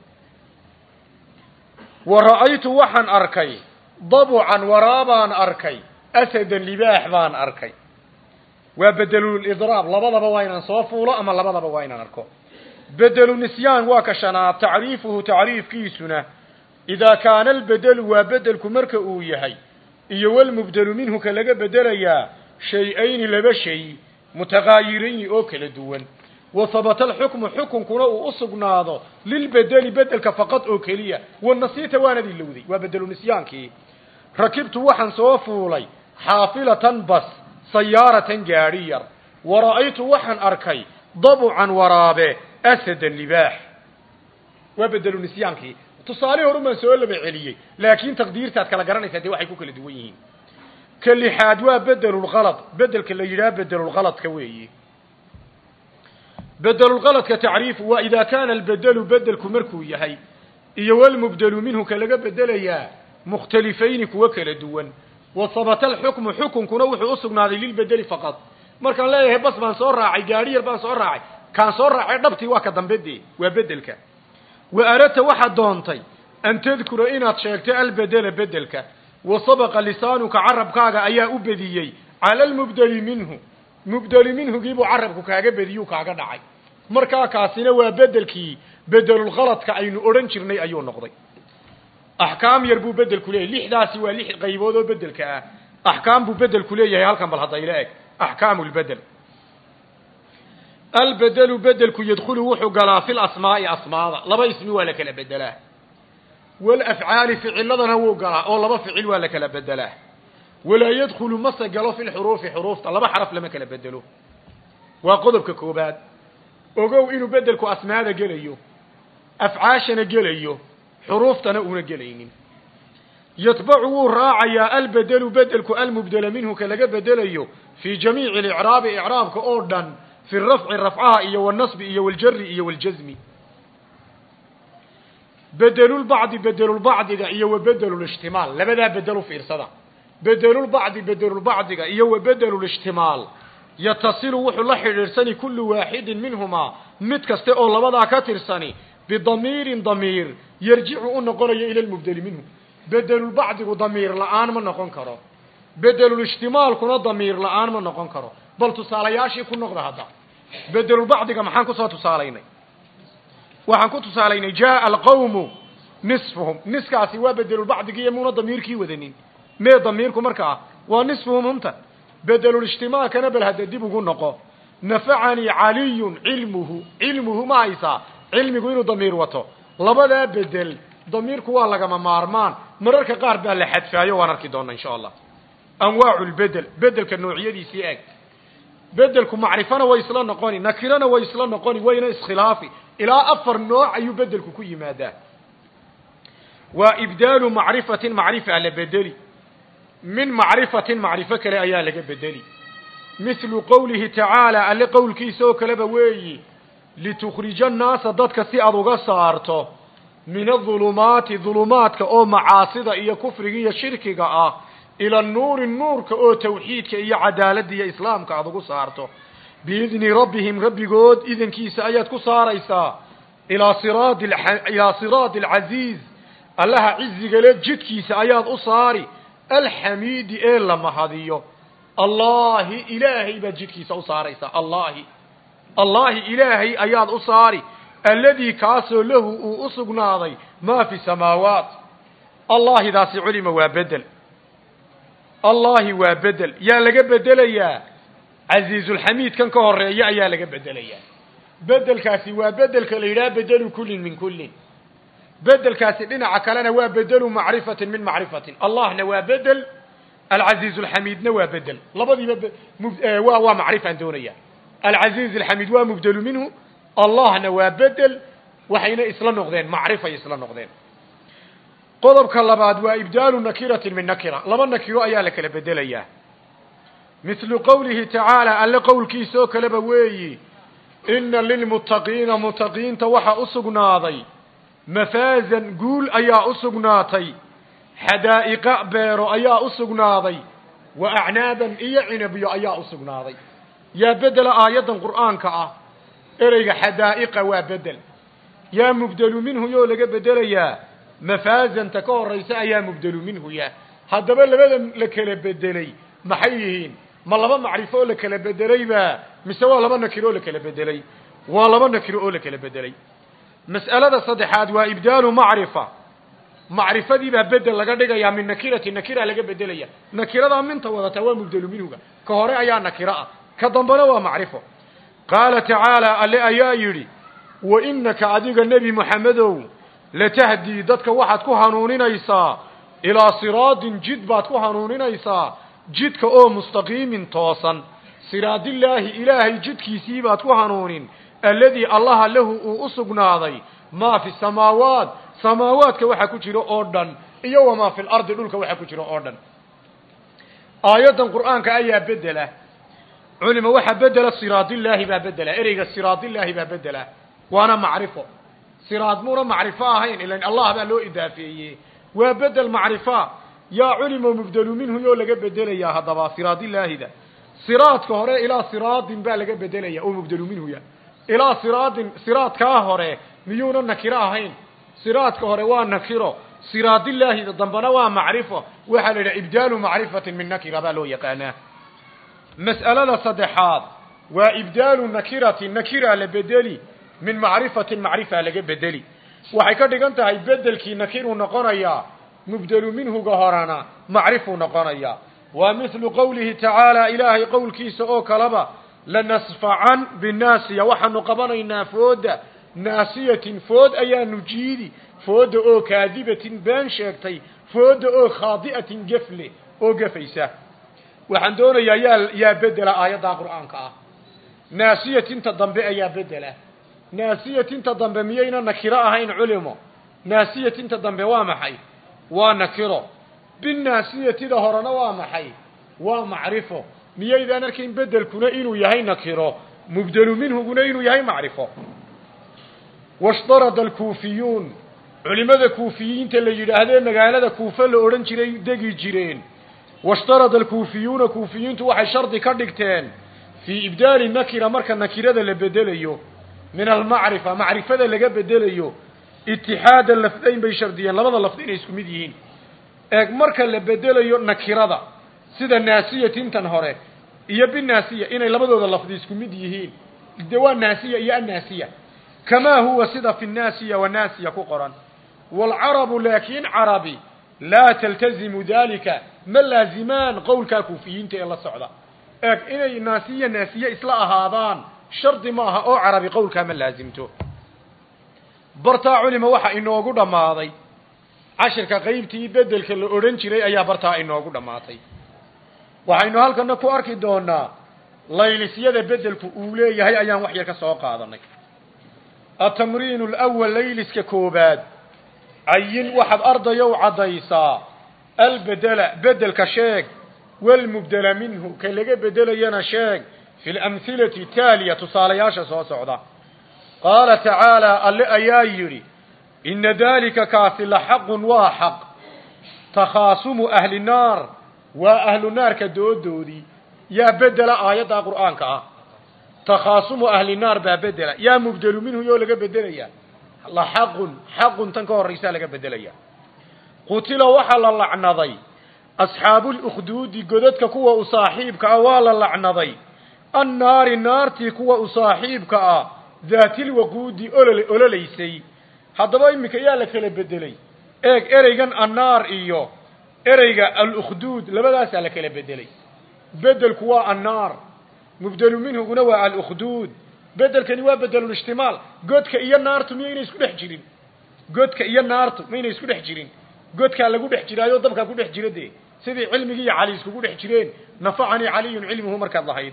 wa ra'aytu waxaan arkay dabucan waraabaan arkay asadan libaax baan arkay waa bedelul idraab labadaba waa inaan soo fuulo ama labadaba waa inaan arko bedelu nisyaan waa ka shanaad tacriifuhu tacriifkiisuna idaa kaana albedelu waa bedelku marka uu yahay iyo walmubdelu minhu ka laga bedelayaa shay-ayni laba shay mutagaayirayni oo kala duwan wa habata alxukmu xukunkuna uu u sugnaado lilbedeli bedelka faqad oo keliya wanasiita waanad ilowday waa bedelu nisyaankii rakibtu waxaan soo fuulay xaafilatan bas sayaaratan gaadhi yar wa ra'aytu waxaan arkay dabucan waraabe asadan libaax waa bedelu nisyaankii tusaale hore ma soo laba celiyay laakiin taqdiirtaad kala garanaysaa dee waxay ku kala duwan yihiin ka lixaad waa bedelul qalad bedelka la yidhaha bedelul qaladka weeye bedelul qaladka tacriifu waa idaa kaana albedelu bedelku markuu yahay iyo walmubdelu minhu ka laga bedelayaa mukhtalifayni kuwa kala duwan wa habata alxukmu xukunkuna wuxuu u sugnaaday lilbedeli faqad markaan leeyahay bas baan soo raacay gaadhi yar baan soo raacay kaan soo raacay dhabtii waa ka dambedee waa bedelka wa aradta waxaad doontay an tadkura inaad sheegto albedela bedelka wa sabaqa lisaanuka carabkaaga ayaa u bediyey cala almubdeli minhu mubdeli minhugiibuu carabku kaaga bediyuu kaaga dhacay markaa kaasina waa bedelkii bedelul qaladka aynu odhan jirnay ayuu noqday axkaam yar buu bedelku leeyahay lixdaasi waa lix qaybood oo bedelka ah axkaam buu bedelku leeyahay halkan bal hadda ila eg axkaamu lbedel albedelu bedelku yadkhulu wuxuu galaa fi lasmaa'i asmaada laba ismi waa la kala bedelaa والأفعال فعلنا وقرا أو لبا فعل ولا كلا بدله ولا يدخل مسجله في الحروف حروف طلب حرف لما كلا بدله وقضب ككوبات وقو إنه بدلكو أسماء جليو أفعاشنا جليو حروف تنقون جليين يتبعوا راعي البدل بدلكو المبدل منه كلا بدليو في جميع الإعراب إعرابك أوردن في الرفع الرفعاء إيا والنصب إيا والجر إيا والجزم بدل البعض إيا وبدل الاشتمال لماذا بدلوا في إرصدا بدل البعض إيا وبدل الاشتمال يتصل وحو الله حرسني كل واحد منهما متكست أو لبدا كترسني بضمير يرجع النقرية إلى المبدل منه بدل البعض ضمير لآن من نقون كرو بدل الاشتمال كنا ضمير لآن من نقون كرو بل تصالياشي كن نقضى هذا بدل البعض كما حنكو تصاليني وحنكو تصاليني جاء القوم نصفهم نسكاسي وبدل البعض يمون ضمير كي وذنين ما ضميركم مركا ونصفهم همتا بدل الاشتمال كان بالهدد بقول نقو نفعني علي علمه ما يسا علمي قوينو ضمير وطو لبدا بدل ضمير كوا لغا مارمان مرركا قار با لا حدفايو وان اركي دونا ان شاء الله انواع بدل كنوعيه دي سي اك بدلكو معرفنا ويسلا نقوني نكرنا ويسلا نقوني وين اسخلافي الى افر نوع اي بدلكو كو يمادا وابدال معرفه على بدلي من معرفة كلا أيها لك بدلي مثل قوله تعالى اللي قول كيسو كلبا ويي لتخرج الناس ضدك سيئة صارته من الظلمات كأو معاصدة إيا كفر إيا شرك إلى النور كأو توحيد كأي عدالة إيا إسلام كأضغو صارته بإذن ربهم ربي قود إذن كيس آيات كصار إيسا إلى صراط العزيز الله عز قلت جد كيس آيات أصاري الحميد إلا ما هذيو الله إلهي بجدكي سأصاريسا الله إلهي أياد أصاري الذي كاسو له أصقناضي ما في السماوات الله ذا سعلم وابدل الله وابدل يا لقى بدل يا عزيز الحميد كان كهر يا لقى بدل يا بدل كاسي وابدل كالإله بدل كل من كل بدل كاسدنا عكلنا وبدل معرفة من معرفة الله نوا بدل العزيز الحميد نوا بدل لبدي معرفة دونية العزيز الحميد ومبدل منه الله نوا بدل وحين إسلام نقدين معرفة إسلام نقدين قضب كاللباد وإبدال نكرة من نكرة لما النكرة أيالك لبدل إياه مثل قوله تعالى ألا قول كيسو كلبوي إن للمتقين متقين توحى أسقناضي مفازا قول أيا أسقناطي حدائق بيرو أيا أسقناطي وأعنابا إيا عنبي أيا أسقناطي يا بدل آيات القرآن كأ إريق حدائق وبدل يا مبدل منه يو لك بدل يا مفازا تكون ريسا يا مبدل منه يا هذا بل لك لبدلي محيهين ما لما معرفه لك لبدلي با مسوا لما نكرو لك لبدلي ولما نكرو لك لبدلي مسألة صدحات وإبدال معرفة دي بدل لغا دغيا من نكرة لغا بدليا نكرة من توضت ومبدل منه كهوري ايا نكرة كدنبنا ومعرفة قال تعالى اللي ايا يري وإنك عديق النبي محمد لتهدي ددك واحد كو هانونينيسا الى صراط جد بات كو هانونينيسا جدك او مستقيم توصا صراط الله الهي جدكيسي بات كو هانونين الذي الله له أسقناضي ما في السماوات سماوات كوحا كجيرو أوردن إيا وما في الأرض دول كوحا كجيرو أوردن آيات القرآن كأيها بدلة علم وحا بدل صراط الله با بدلة إريق الصراط الله با بدلة وأنا معرفه صراط مورا معرفة هين إلا الله با له إضافيه وبدل معرفة يا علم مبدل منه يو لقى بدل يا هذا صراط الله ده صراط كهره إلى صراط با لقى بدل يا أو مبدل منه يا إلى صراط كهره ميون نكرة هين صراط كهره ونكره صراط الله ضمبنا ومعرفة وحل إبدال معرفة من نكرة بالو يقانا مسألة صدحات وإبدال نكرة لبدلي من معرفة لبدلي وحكا دغنتا هي بدلكي نكير نقنيا مبدل منه قهرانا معرفه نقنيا ومثل قوله تعالى إلهي قول كيس أو كلبا لنصفعن بالناس يوحن قبنينا فود naasiyatin food ayaanu jiidi fooda oo kaadibatin been sheegtay fooda oo khaadi'atin gefle oo gafaysa waxaan doonayaa yaa bedela aayadda qur'aanka ah naasiyatinta dambe ayaa bedela naasiyatinta dambe miyayna nakiro ahayn culimo naasiyatinta dambe waa maxay waa nakiro binnaasiyatida horena waa maxay waa macrifo miyaydaan arkayn bedelkuna inuu yahay nakiro mubdelu minhuguna inuu yahay macrifo washtarada alkuufiyuun culimada kuufiyiinta la yidhaahdee magaalada kuufa la odhan jiray degi jireen washtarada alkuufiyuuna kuufiyiintu waxay shardi ka dhigteen fii ibdaali nakira marka nakirada la bedelayo min almacrifa macrifada laga bedelayo itixaada lafdayn bay shardiyeen labada lafdi inay isku mid yihiin eeg marka la bedelayo nakirada sida naasiyatintan hore iyo binaasiya inay labadooda lafdi isku mid yihiin de waa naasiya iyo annaasiya kamaa huwa sida fi naasiya wa naasiya ku qoran waalcarabu laakiin carabi laa taltazimu dalika ma laazimaan qowlkaa kuufiyiinta ee la socda eeg inay naasiye isla ahaadaan shardi ma aha oo carabi qowlkaa ma laasimto bartaa culima waxa inoogu dhammaaday cashirka qaybtii bedelka la odhan jiray ayaa bartaa inoogu dhammaatay waxaynu halkana ku arki doonaa laylisyada bedelku uu leeyahay ayaan wax yar ka soo qaadanay atamriin alawwal layliska koobaad cayin waxaad ardayow caddaysaa albedela bedelka sheeg walmubdela minhu ka laga bedelayana sheeg fi lamhilati taaliya tusaalayaasha soo socda qaala tacaala alle ayaa yidhi ina daalika kaasi la xaqun waa xaq takhaasumu ahli naar waa ahlu naarka doodoodii yaa bedela aayadda qur'aanka ah takhaasumu ahli naar baa bedela yaa mubdelu minhu yoo laga bedelaya la xaqun tan ka horraysaa laga bedelaya qutila waxaa la lacnaday asxaabuulukhduudi godadka kuwa u saaxiibka ah waa la lacnaday annaari naartii kuwa u saaxiibka ah daatilwaquudi ololaysay haddaba iminka yaa la kala bedelay eeg ereygan annaar iyo ereyga alukhduud labadaasaa la kala bedelay bedelku waa annaar mubdelu minhuguna waa alukhduud bedelkani waa bedelulishtimaal godka iyo naartu miyaynay isku dhex jirin godka iyo naartu maynay isku dhex jirin godkaa lagu dhex jiraayo dabkaa ku dhex jira dee sidii cilmigii iyo cali iskugu dhex jireen nafacanii caliyun cilmuhu markaad lahayd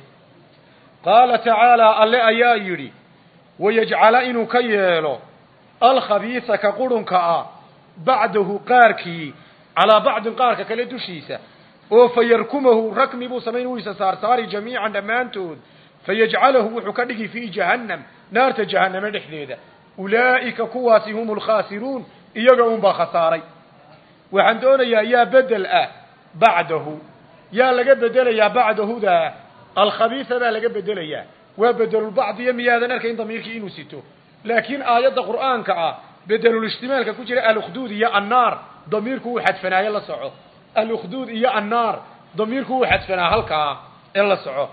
qaala tacaalaa alle ayaa yidhi wayajcala inuu ka yeelo alkhabiisa ka qurunka ah bacdahu qaarkii calaa bacdin qaarka kale dushiisa oo fayarkumahu rakmi buu samayn wuysa saarsaari jamiican dhammaantood fayajcalahu wuxuu ka dhigi fii jahannam naarta jahanname dhexdeeda ulaa'ika kuwaasi hum alkhaasiruun iyaga unbaa khasaaray waxaan doonayaa yaa bedel ah bacdahu yaa laga bedelayaa bacdahuda alkhabiisa baa laga bedelayaa waa bedelulbacdiyo miyaadan arkayn damiirkii inuu sito laakiin aayadda qur'aanka ah bedelulishtimaalka ku jira alukhduud iyo annaar damiirku uu xadfanaayo la soco alukhduud iyo annaar damiirku uu xadfanaa halkaa ee la soco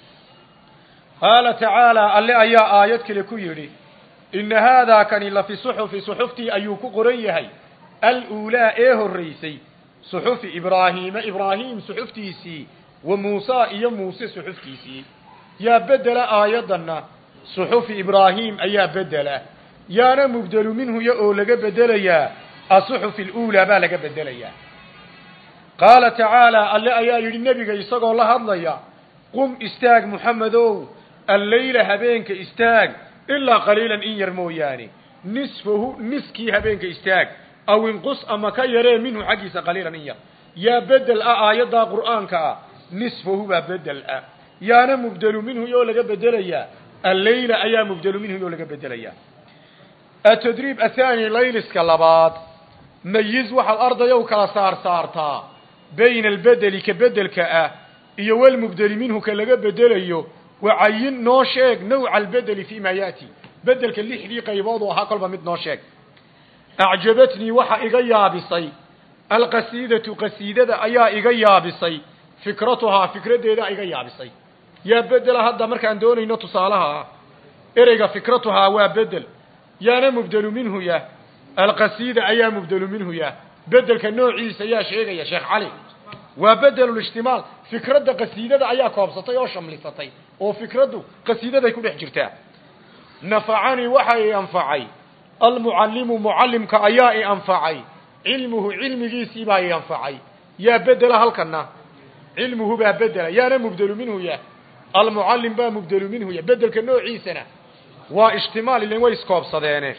qaala tacaalaa alle ayaa aayad kale ku yidhi ina haadaa kani la fi suxufi suxuftii ayuu ku qoran yahay aluulaa ee horraysay suxufi ibraahiim suxuftiisii wa muusaa iyo muuse suxuftiisii yaa bedela aayaddanna suxufi ibraahiim ayaa bedela yaana mubdelu minhu ya oo laga bedelayaa asuxufi aluulaa baa laga bedelayaa qaala tacaalaa alle ayaa yidhi nebiga isagoo la hadlaya qum istaag muxamedow alleyla habeenka istaag ilaa qaliilan in yar mooyaane nisfahu niskii habeenka istaag aw inqus ama ka yaree minhu xaggiisa qaliilan in yar yaa bedel ah aayaddaa qur'aanka ah nisfahu baa bedel ah yaana mubdelu minhu yoo laga bedelayaa alleyla ayaa mubdelu minhu yoo laga bedelayaa atadriib athaani layliska labaad mayiz waxaad ardayow kala saartaa bayna albedeli ka bedelka ah iyo walmubdeli minhu ka laga bedelayo wacayin noo sheeg nawca albedeli fii ma yaati bedelka lixdii qaybood oo ahaa kolba mid noo sheeg acjabatnii waxa iga yaabisay alqasiidatu qasiidada ayaa iga yaabisay fikratuhaa fikraddeeda iga yaabisay yaa bedela hadda markaan doonayno tusaalaha ah ereyga fikratuhaa waa bedel yaana mubdelu minhu yah alqasiida ayaa mubdelu minhu yah bedelka noociisa yaa sheegaya sheekh cali waa bedelulishtimaal fikradda qasiidada ayaa koobsatay oo shamlisatay oo fikraddu qasiidaday ku dhex jirtaa nafacani waxa ay anfacay almuallimu muallimka ayaa ay anfacay ilmuhu ilmigiisii baa ay anfacay yaa bedela halkana ilmuhu baa bedela yaana mubdalu minhu ya المعلم با مبدل منه يبدل كنوعيسنا واشتمال اللي ويسكوب صدينه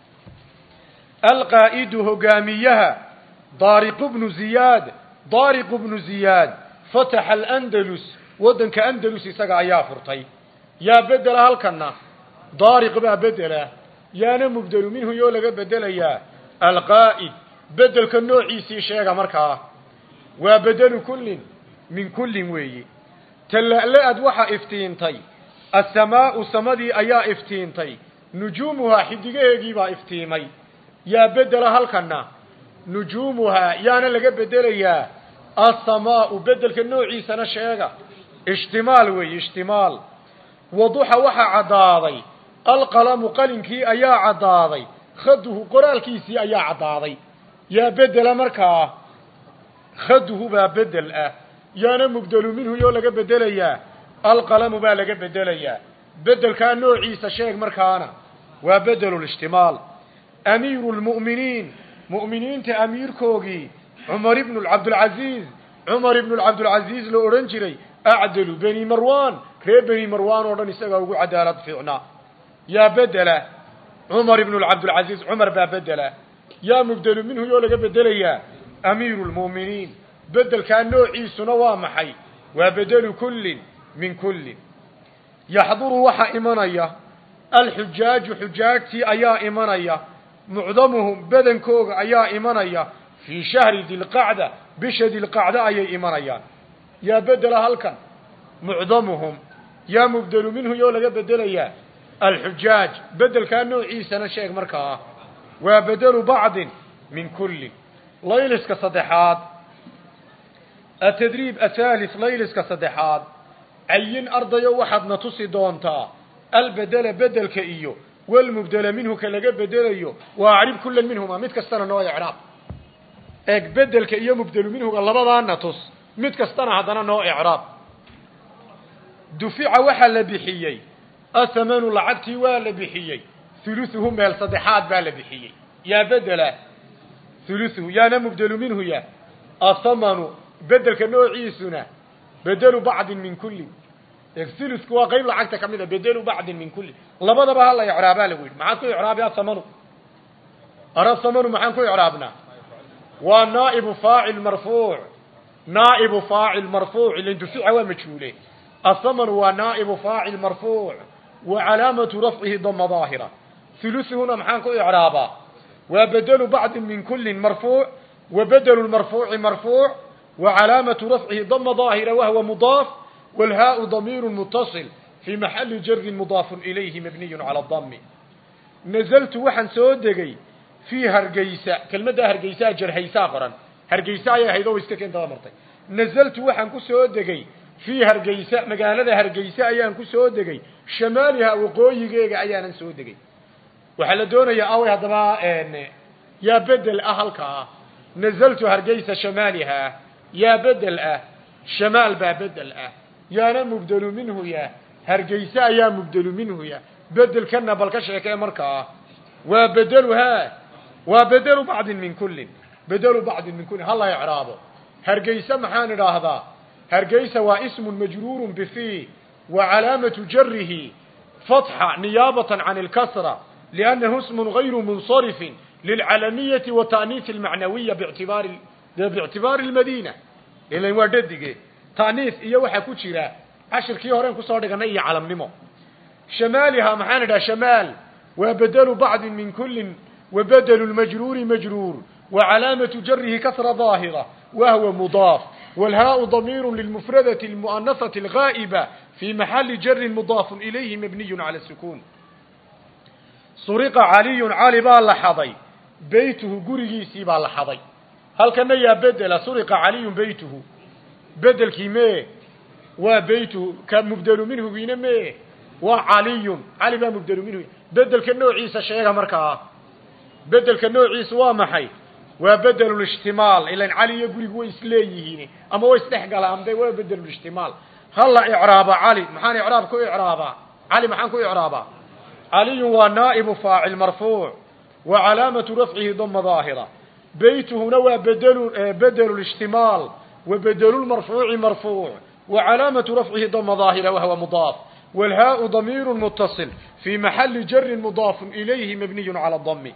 القائد هقاميها ضارق بن زياد فتح الأندلس ودن كأندلس يساقع يا فرطي يا بدل هالكنا ضارق با بدل يانا مبدل منه يولغ بدل يا القائد بدل كنوعيسي شيغا مركا وبدل كل من كل وي تلألأد وحا افتينتي السماء سمدي ايا افتينتي نجومها حدقيقي با افتيمي يا بدل هالكنا نجومها يانا لقى بدل يا السماء بدل كنوعي سنة شيغا اشتمال وي اشتمال وضوح وحا عداضي القلم قلنكي ايا عداضي خده قرالكيسي ايا عداضي يا بدل مركا خده با بدل يانا مبدل منه يو لغا بدليا القلم با لغا بدليا بدل كان نوعيسا شيخ مركانا وبدل الاشتمال امير المؤمنين مؤمنين تامير كوغي عمر بن العبد العزيز لو اورنجري اعدل بني مروان كري بني مروان ودن اسغا ugu cadaalad fiicna يا بدل عمر بن العبد العزيز عمر با بدل يا مبدل منه يو لغا بدليا امير المؤمنين بدل كان نوعي سنوا محي وبدل كل من كل يحضر وحا إيمانيا الحجاج حجاجتي أيا إيمانيا معظمهم بدن كوغ أيا إيمانيا في شهر ذي القعدة بشهر القعدة أيا إيمانيا يا بدل هلكا معظمهم يا مبدل منه يولا بدل يا الحجاج بدل كان نوعي سنة شيخ مركا وبدل بعض من كل ليلس كصدحات التدريب الثالث ليلس كصدحات عين أرضي واحد نتصي دونتا البدل بدل كإيو والمبدل منه كلقى بدل إيو وأعرف كل منهما متكستنا نوع إعراب اك بدل كإيو مبدل منه الله بضان نتص متكستنا هذا نوع إعراب دفع وحل بحيي الثمن لعبتي والبحيي ثلثهم من الصدحات بالبحيي يا بدل ثلثه يا مبدل منه يا الثمن بدل كنوعيسنا بدل بعض من كل الثلث كوا قيب لعقتك كميدا بدل بعض من كل لبدا با الله يعرابا لويد معاكو اعراب يا ثمن ارى الثمن معاكو اعرابنا ونائب فاعل مرفوع اللي دفع ومجهوله الثمن ونائب فاعل مرفوع وعلامة رفعه ضم ظاهرة ثلثهنا معاكو اعرابا وبدل بعض من كل مرفوع وبدل المرفوع مرفوع وعلامة رفعه ضم ظاهرة وهو مضاف والهاء ضمير متصل في محل جر مضاف إليه مبني على الضم نزلت وحن سودقي في هرقيساء كلمة هرقيساء جرهيساء قرن هرقيساء يا هيدو استكين تغمرتي نزلت وحن كسودقي في هرقيساء مقالة هرقيساء أيان كسودقي شمالها وقويقيق أيانا سودقي وحلدونا يا أوي هذا يا بدل أهلك نزلت هرقيساء شمالها يا بدل شمال با بدل يا مبدل منه يا هرقيساء يا مبدل منه يا بدل كنا بالكشك يا مركا وبدل بعض من كل بدل بعض من كل هلا يعرابه هرقيساء محان هذا هرقيساء واسم مجرور بفيه وعلامة جره فتحة نيابة عن الكسرة لأنه اسم غير منصرف للعلمية وتأنيث المعنوية باعتبار المدينة إلا يورددك تأنيث إيا وحا كتشيرا 10 كي هورين كسوردقنا إيا علم نمو شمالها محاندة شمال وبدل بعض من كل وبدل المجرور مجرور وعلامة جره كسر ظاهرة وهو مضاف والهاء ضمير للمفردة المؤنثة الغائبة في محل جر مضاف إليه مبني على السكون سرق علي باللحظي بيته قريسي باللحظي هل كان يا بدل سرق علي بيته بدل كيمي وبيته كان مبدل منه بينما وعلي با مبدل منه بدل كنوع عيسى شيغا مركا بدل كنوع عيسى ومحي وبدل الاشتمال الى علي يقول ويسليهين اما ويستحقل امدي وبدل الاشتمال هلا اعراب علي محان اعراب كو اعرابا علي محان كو اعرابا علي ونائب فاعل مرفوع وعلامة رفعه ضم ظاهرة بيت هنا بدل الاشتمال وبدل المرفوع مرفوع وعلامة رفعه ضم ظاهرة وهو مضاف والهاء ضمير متصل في محل جر مضاف إليه مبني على الضم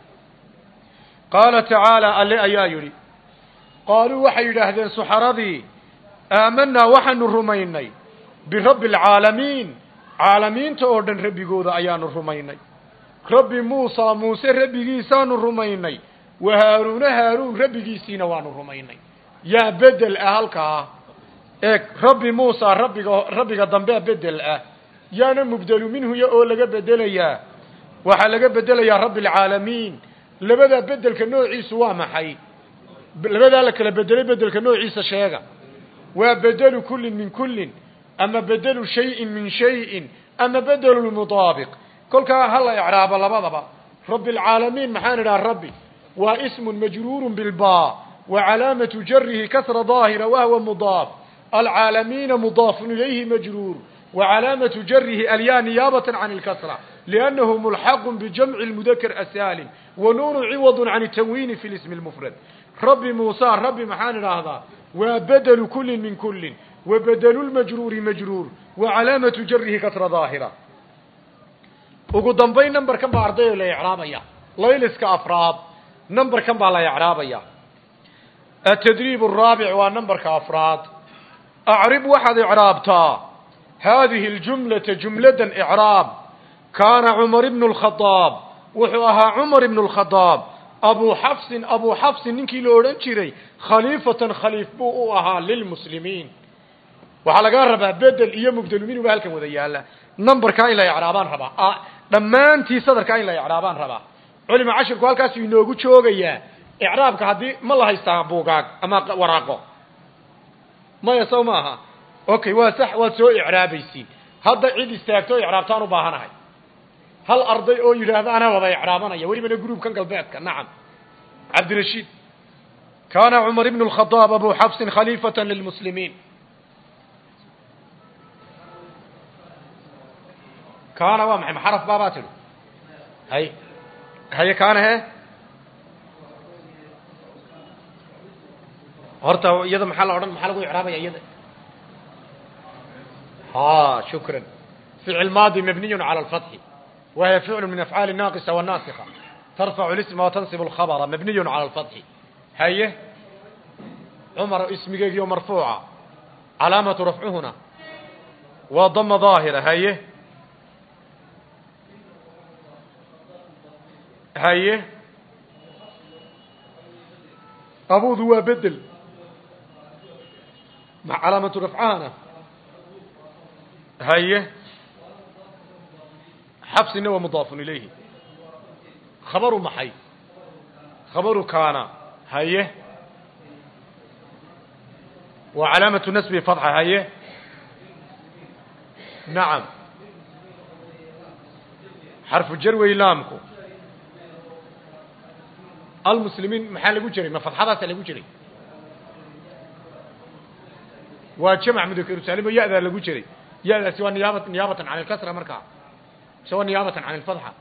قال تعالى ألي أيايري قالوا وحي لهذين سحرذي آمنا وحن الرميني برب العالمين عالمين تأردن ربي قوضا أيان الرميني ربي موسى ربي جيسان الرميني وهارون ربي جيسين وان الرميني يا بدل أهلك ربي موسى ربي قدنبه بدل يانا مبدل منه يا أولا بدل يا وحلق بدل يا رب العالمين لبدا بدل كنوع عيسى وامحي لبدا لك بدل كنوع عيسى شيئا وبدل كل من كل أما بدل شيء من شيء أما بدل المطابق كل هلا إعراب الله رب العالمين محانا ربي واسم مجرور بالباء وعلامة جره كسر ظاهرة وهو مضاف العالمين مضاف إليه مجرور وعلامة جره الياء نيابة عن الكسرة لأنه ملحق بجمع المذكر السالم ونون عوض عن التنوين في الاسم المفرد ربي موسى ربي محانا هذا وبدل كل من كل وبدل المجرور مجرور وعلامة جره كسر ظاهرة وقدام بين نمبر كم بعرضيه لا إعرابية ليلس كأفراد نمبر كم لا إعرابية التدريب الرابع ونمبر كأفراد أعرب واحد إعرابتا هذه الجملة جملة إعراب كان عمر بن الخطاب وحوها عمر بن الخطاب أبو حفص ننكي لورنشري خليفة خليفة للمسلمين وحلقا ربا بدل إيا مبدل منه بهالكم وذيالا نمبر كاين لا يعرابان ربا لما انتي صدر كاين لا يعرابان ربا علم عشر قوالكاس ينوغو شوغيا إعرابك هذه ما الله يستعبوكاك أما وراقو ما يسو ماها أوكي واسح واسو إعرابيسين هذا عيد استياكتو إعرابتان وباهناي هل أرضي أو يراهد أنا وضا إعرابانا يوري من الجروب كان قلباتك نعم عبد الرشيد كان عمر بن الخطاب أبو حفص خليفة للمسلمين كان وامحي محرف باباتل هي كان هي هرتا يد محل أورن محل إعرابي يد شكرا فعل ماضي مبني على الفتح وهي فعل من أفعال الناقصة والناسخة ترفع الاسم وتنصب الخبر مبني على الفتح هي عمر اسمك مرفوعة علامة رفعهنا وضم ظاهرة هي أبو ذو بدل مع علامة رفعهنا هي حفص إنه مضاف إليه خبر محي خبر كان هي وعلامة نسبه فتحة هي نعم حرف الجر ويلامكو المسلمين محل لغو جري ما فتحة لغو جري وجمع مذكر سالم يأذى لغو جري يأذى سواء نيابة عن الكسرة مركع سواء نيابة عن الفتحة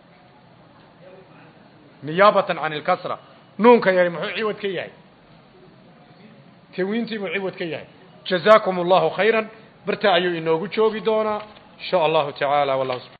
نيابة عن الكسرة نون كياي محو عوض كياي توينتي محو عوض كياي جزاكم الله خيرا برتاعيو إنه قد شوقي دونا إن شاء الله تعالى والله سبحانه